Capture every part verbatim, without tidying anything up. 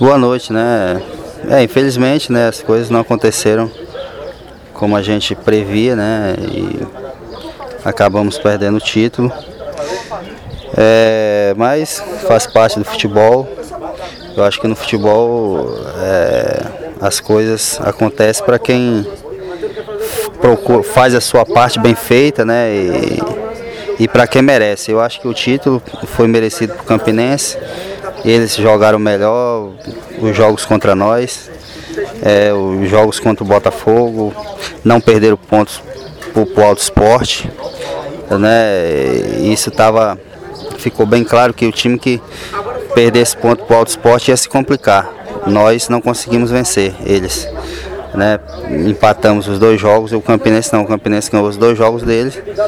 Boa noite, né? É, infelizmente, né, as coisas não aconteceram como a gente previa, né? E acabamos perdendo o título. É, mas faz parte do futebol. Eu acho que no futebol é, as coisas acontecem para quem procura, faz a sua parte bem feita, né? E, e para quem merece. Eu acho que o título foi merecido para o Campinense. Eles jogaram melhor os jogos contra nós, é, os jogos contra o Botafogo, não perderam pontos para o Alto Esporte, né? Isso tava, ficou bem claro que o time que perdesse ponto para o Alto Esporte ia se complicar. Nós não conseguimos vencer eles, né? Empatamos os dois jogos, o Campinense não, o Campinense ganhou os dois jogos dele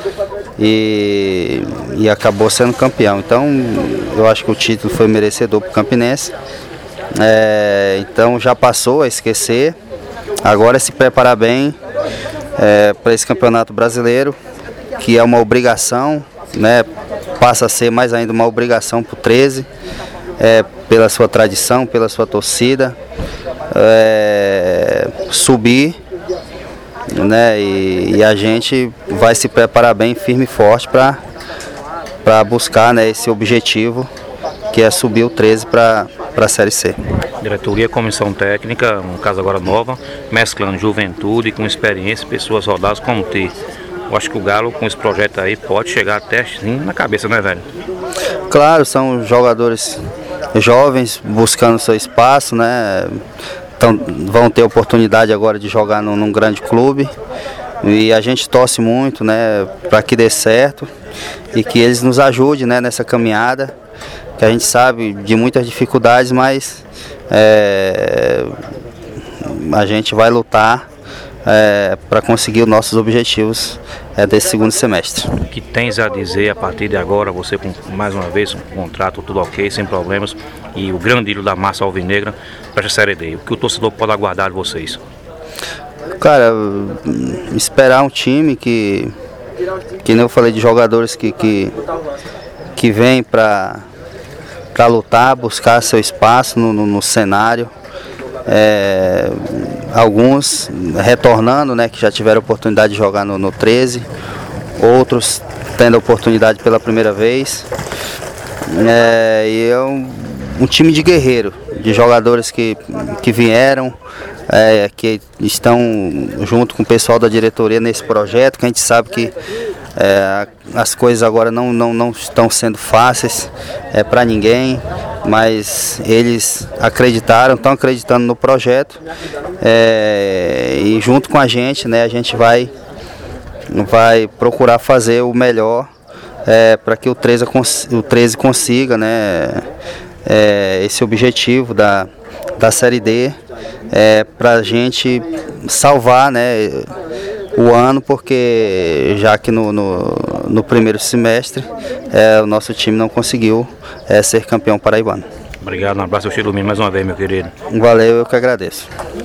e, e acabou sendo campeão. Então eu acho que o título foi merecedor para o Campinense. É, então já passou a esquecer, agora é se preparar bem é, para esse Campeonato Brasileiro, que é uma obrigação, né? Passa a ser mais ainda uma obrigação para o treze, é, pela sua tradição, pela sua torcida, é, subir, né? E, e a gente vai se preparar bem, firme e forte para para buscar, né, esse objetivo, que é subir o treze para a Série C. Diretoria, comissão técnica, no caso agora nova, mesclando juventude com experiência, pessoas rodadas como T. Eu acho que o Galo, com esse projeto aí, pode chegar até assim na cabeça, né, velho? Claro, são jogadores jovens buscando seu espaço, né? Então, vão ter oportunidade agora de jogar num, num grande clube. E a gente torce muito, né, para que dê certo e que eles nos ajudem, né, nessa caminhada, que a gente sabe de muitas dificuldades, mas é, a gente vai lutar é, para conseguir os nossos objetivos é, desse segundo semestre. O que tens a dizer a partir de agora, você com mais uma vez um contrato, tudo ok, sem problemas, e o grande ídolo da massa alvinegra para a Série D? O que o torcedor pode aguardar de vocês? Cara, esperar um time que, que nem eu falei, de jogadores que, que, que vem para para lutar, buscar seu espaço no, no, no cenário. É, alguns retornando, né, que já tiveram oportunidade de jogar no, no treze, outros tendo a oportunidade pela primeira vez. É, e é um, um time de guerreiro, de jogadores que, que vieram, é, que estão junto com o pessoal da diretoria nesse projeto, que a gente sabe que é, as coisas agora não, não, não estão sendo fáceis é, para ninguém, mas eles acreditaram, estão acreditando no projeto, é, e junto com a gente, né, a gente vai, vai procurar fazer o melhor é, para que o treze, o treze consiga, né, é, esse objetivo da, da Série D, é, para a gente salvar, né, o ano, porque já que no, no, no primeiro semestre é, o nosso time não conseguiu é, ser campeão paraibano. Obrigado, um abraço ao Chilumino mais uma vez, meu querido. Valeu, eu que agradeço.